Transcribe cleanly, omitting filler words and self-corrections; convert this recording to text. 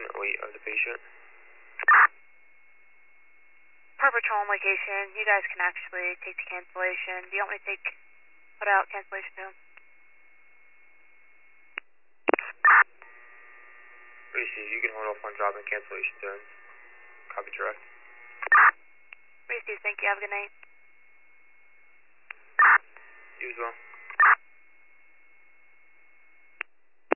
approximate weight of the patient? Per patrol location, you guys can actually take the cancellation. Do you want me to put out cancellation to him? Reese, you can hold off on dropping cancellation to him. Copy direct. Reese, thank you. Have a good night. You as well.